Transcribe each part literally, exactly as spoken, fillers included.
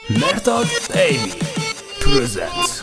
Merdad Baby presents.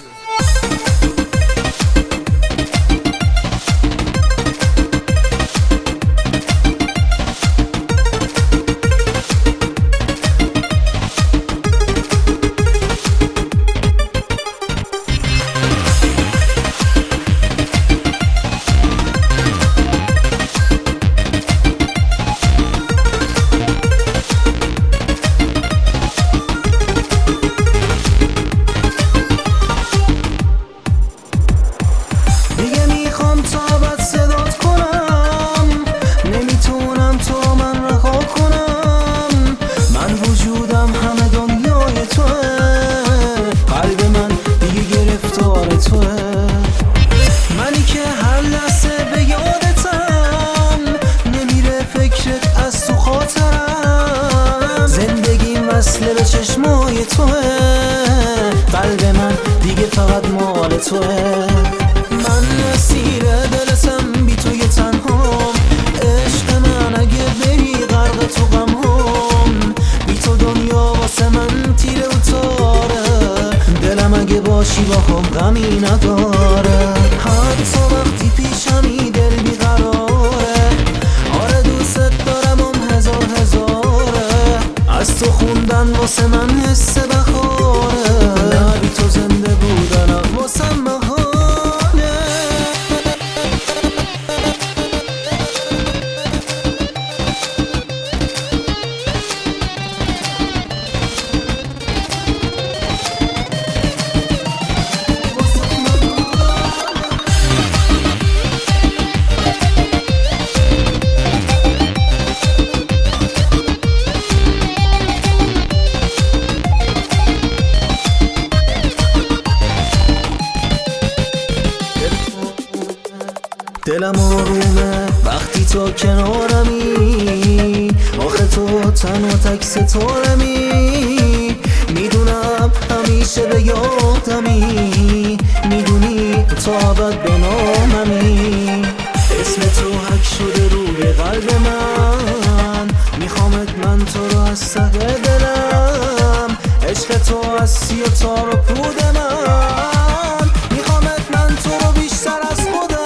منی که هر لحظه به یادتم، نمیره فکرت از تو خاطرم. زندگیم وصله به چشمای توه، قلب من دیگه فقط مال توه. من اسیر دلتم، بی تو یه تنهام. عشق من اگه بری غرق تو غم هم، بی تو دنیا واسه من تیره و تاره. دلم اگه باشی با هم غمی نداره، حتی وقتی پیشمی دل بیقراره. آره دوست دارم هم هزار هزاره، از تو خوندن واسه من حس بخاره. نه بی تو زنده بودنم واسه محاله. دلم آرومه وقتی تو کنارمی، آخه تو تنها تک ستارمی. میدونم همیشه به یادمی، میدونی تو ابد به ناممی. اسم تو حک شده روی قلب من، میخوامت من تو رو از ته دلم. عشق تو از سی و تار و پود من، میخوامت من تو رو بیشتر از خودم.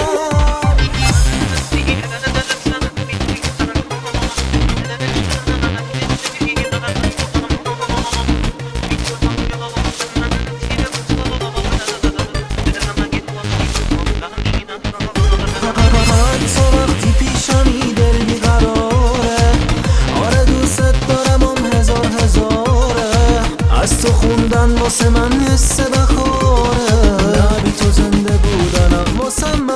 تو خوندن واسه من حس بخاره، نه بی تو زنده بودنم واسه من